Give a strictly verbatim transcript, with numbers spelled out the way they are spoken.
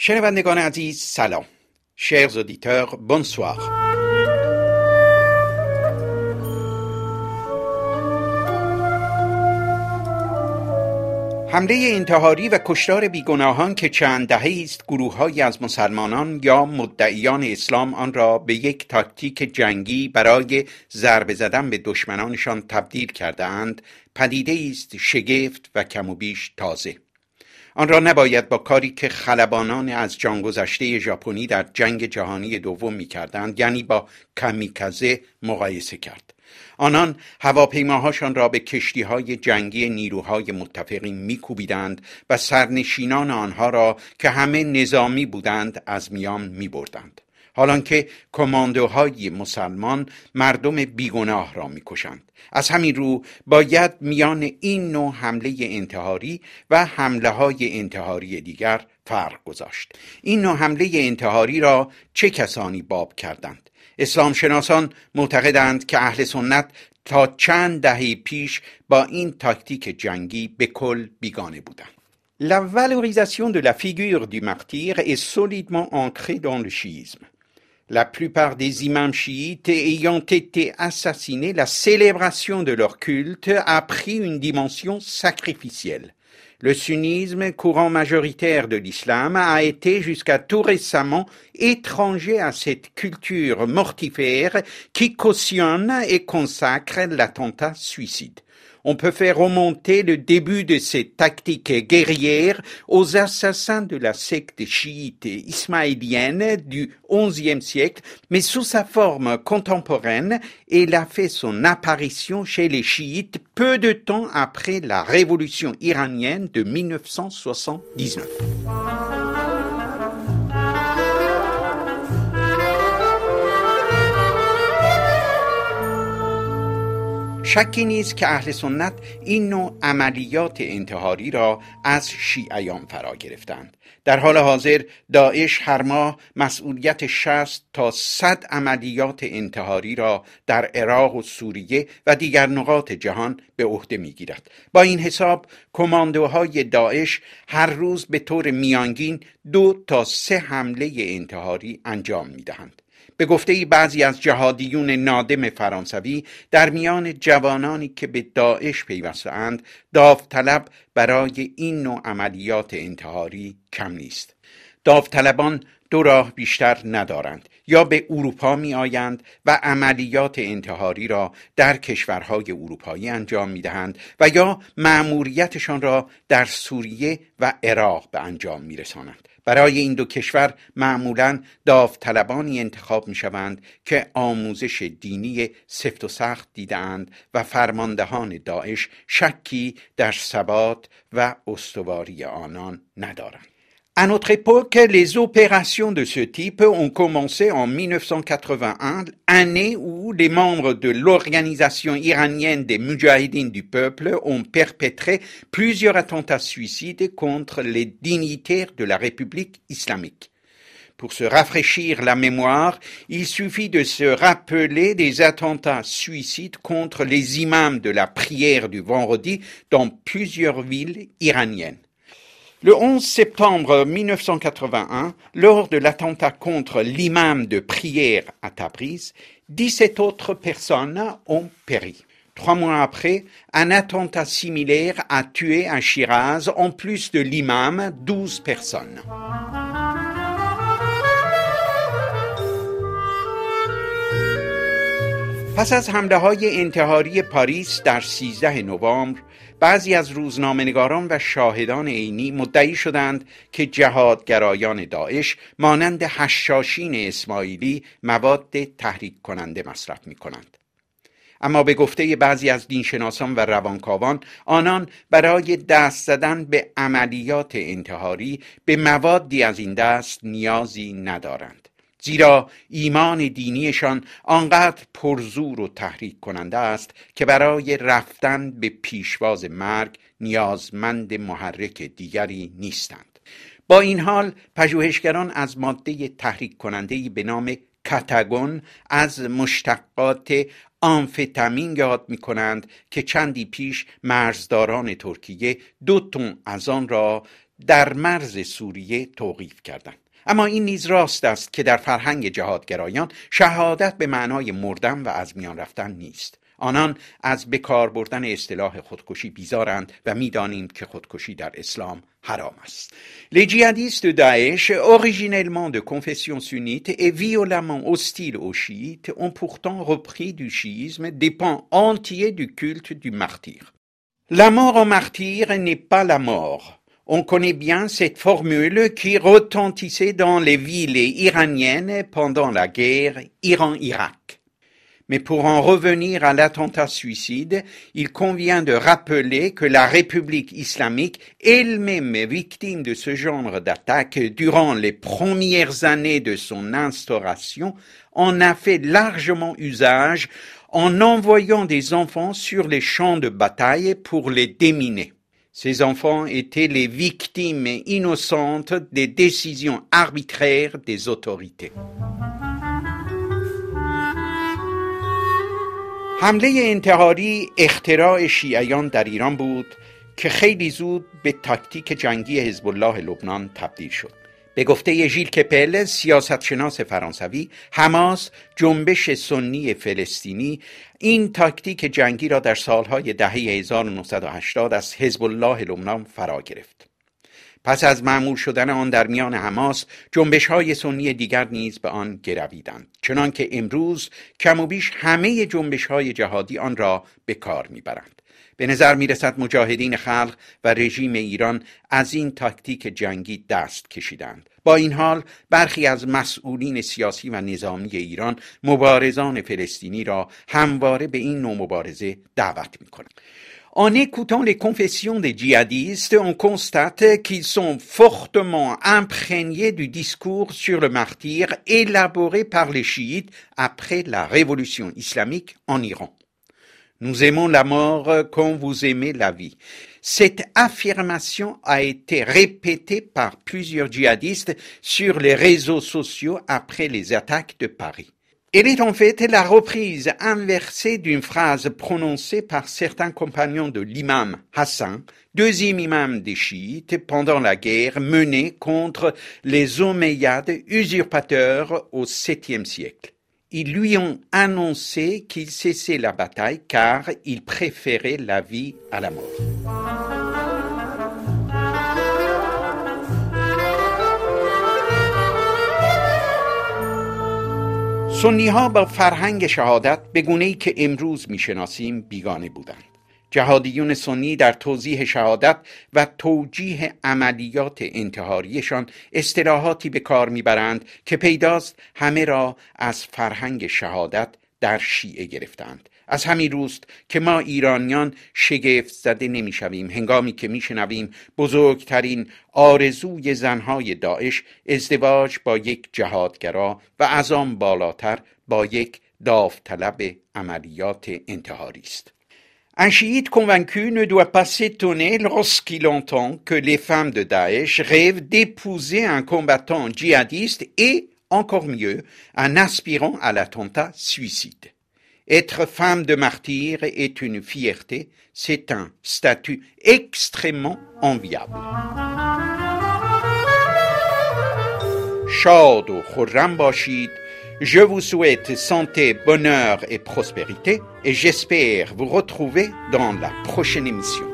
شنوندگان عزیز سلام. Chers auditeurs, bonsoir. حمله انتحاری و کشتار بیگناهان که چند دهه‌ای است گروه‌هایی از مسلمانان یا مدعیان اسلام آن را به یک تاکتیک جنگی برای ضربه زدن به دشمنانشان تبدیل کرده‌اند، پدیده‌ای است شگفت و کم و بیش تازه. آن را نباید با کاری که خلبانان از جان گذشته ژاپنی در جنگ جهانی دوم می‌کردند، یعنی با کامیکازه، مقایسه کرد. آنان هواپیماهاشان را به کشتی‌های جنگی نیروهای متفقین می‌کوبیدند و سرنشینان آنها را که همه نظامی بودند از میان می‌بردند، حالانکه کماندوهای مسلمان مردم بیگناه را می‌کشند. از همین رو باید میان این نوع حمله انتحاری و حمله‌های انتحاری دیگر فرق گذاشت. این نوع حمله انتحاری را چه کسانی باب کردند؟ اسلام شناسان معتقدند که اهل سنت تا چند دهه پیش با این تاکتیک جنگی به کل بیگانه بودند. La valorisation de la figure du martyr est solidement ancrée dans le chiisme. La plupart des imams chiites ayant été assassinés, la célébration de leur culte a pris une dimension sacrificielle. Le sunnisme, courant majoritaire de l'islam, a été jusqu'à tout récemment étranger à cette culture mortifère qui cautionne et consacre l'attentat suicide. On peut faire remonter le début de cette tactique guerrière aux assassins de la secte chiite ismaélienne du onzième siècle, mais sous sa forme contemporaine, elle a fait son apparition chez les chiites peu de temps après la révolution iranienne de mille neuf cent soixante-dix-neuf. شکی نیست که اهل سنت این نوع عملیات انتحاری را از شیعیان فرا گرفتند. در حال حاضر داعش هر ماه مسئولیت شصت تا صد عملیات انتحاری را در عراق و سوریه و دیگر نقاط جهان به عهده می‌گیرد. با این حساب کماندوهای داعش هر روز به طور میانگین دو تا سه حمله انتحاری انجام می‌دهند. به گفته بعضی از جهادیون نادم فرانسوی، در میان جوانانی که به داعش پیوسته‌اند داوطلب برای این نوع عملیات انتحاری کم نیست. داوطلبان دو راه بیشتر ندارند: یا به اروپا می آیند و عملیات انتحاری را در کشورهای اروپایی انجام می دهند و یا مأموریتشان را در سوریه و عراق به انجام می رسانند. برای این دو کشور معمولاً داوطلبانی انتخاب می شوند که آموزش دینی سفت و سخت دیدند و فرماندهان داعش شکی در ثبات و استواری آنان ندارند. À notre époque, les opérations de ce type ont commencé en mille neuf cent quatre-vingt-un, année où les membres de l'organisation iranienne des Moudjahidines du peuple ont perpétré plusieurs attentats suicides contre les dignitaires de la République islamique. Pour se rafraîchir la mémoire, il suffit de se rappeler des attentats suicides contre les imams de la prière du vendredi dans plusieurs villes iraniennes. Le onze septembre mille neuf cent quatre-vingt-un, lors de l'attentat contre l'imam de prière à Tabriz, dix-sept autres personnes ont péri. Trois mois après, un attentat similaire a tué à Shiraz, en plus de l'imam, douze personnes. پس از حمله‌های انتحاری پاریس در سیزده نوامبر، بعضی از روزنامه‌نگاران و شاهدان عینی مدعی شدند که جهادگرایان داعش مانند حشاشین اسماعیلی مواد تحریک کننده مصرف می‌کنند. اما به گفته بعضی از دینشناسان و روانکاوان، آنان برای دست زدن به عملیات انتحاری به موادی از این دست نیازی ندارند، زیرا ایمان دینیشان آنقدر پرزور و تحریک کننده است که برای رفتن به پیشواز مرگ نیازمند محرک دیگری نیستند. با این حال پژوهشگران از ماده تحریک کننده‌ای به نام کاتاگون از مشتقات آمفتامین یاد می کنند که چندی پیش مرزداران ترکیه دو تن از آن را در مرز سوریه توقیف کردند. اما این نیز راست است که در فرهنگ جهادگرایان شهادت به معنای مردن و از میان رفتن نیست. آنان از بکار بردن اصطلاح خودکشی بیزارند و می‌دانیم که خودکشی در اسلام حرام است. Les djihadistes de Daesh, originellement de confession sunnite et violemment hostiles aux chiites, ont pourtant repris du chiisme des pans entiers du culte du martyr. La mort en martyr n'est pas la mort. On connaît bien cette formule qui retentissait dans les villes iraniennes pendant la guerre Iran-Irak. Mais pour en revenir à l'attentat suicide, il convient de rappeler que la République islamique, elle-même victime de ce genre d'attaque durant les premières années de son instauration, en a fait largement usage en envoyant des enfants sur les champs de bataille pour les déminer. Ces enfants étaient les victimes innocentes des décisions arbitraires des autorités. حمله انتحاری اختراع شیعیان در ایران بود که خیلی زود به تاکتیک جنگی حزب الله لبنان تبدیل شد. به گفته ژیل کپل، سیاستشناس فرانسوی، حماس، جنبش سنی فلسطینی، این تاکتیک جنگی را در سالهای دهه هزار و نهصد و هشتاد از حزب الله لبنان فرا گرفت. پس از معمول شدن آن در میان حماس، جنبش‌های سنی دیگر نیز به آن گرویدند، چنان که امروز کم و بیش همه جنبش‌های جهادی آن را به کار می‌برند. به نظر می‌رسد مجاهدین خلق و رژیم ایران از این تاکتیک جنگی دست کشیدند. با این حال برخی از مسئولین سیاسی و نظامی ایران مبارزان فلسطینی را همواره به این نوع مبارزه دعوت می‌کنند. En écoutant les confessions des djihadistes, on constate qu'ils sont fortement imprégnés du discours sur le martyr élaboré par les chiites après la révolution islamique en Iran. Nous aimons la mort comme vous aimez la vie. Cette affirmation a été répétée par plusieurs djihadistes sur les réseaux sociaux après les attaques de Paris. Elle est en fait la reprise inversée d'une phrase prononcée par certains compagnons de l'imam Hassan, deuxième imam des chiites, pendant la guerre menée contre les Omeyyades, usurpateurs au septième siècle. Ils lui ont annoncé qu'il cessait la bataille car il préférait la vie à la mort. سنی ها با فرهنگ شهادت به گونه‌ای که امروز میشناسیم بیگانه بودند. جهادیون سنی در توضیح شهادت و توجیه عملیات انتحاریشان اصطلاحاتی به کار میبرند که پیداست همه را از فرهنگ شهادت در شیعه گرفتند. از همین روست که ما ایرانیان شگفت زده نمیشویم هنگامی که میشنویم بزرگترین آرزوی زنهای داعش ازدواج با یک جهادگرا و از آن بالاتر با یک داوطلب عملیات انتحاری است. Un chiite convaincu ne doit pas s'étonner lorsqu'il entend que les femmes de Daesh rêvent d'épouser un combattant djihadiste et, encore mieux, un aspirant à l'attentat suicide. Être femme de martyr est une fierté, c'est un statut extrêmement enviable. Shad ou khurram bashid, je vous souhaite santé, bonheur et prospérité et j'espère vous retrouver dans la prochaine émission.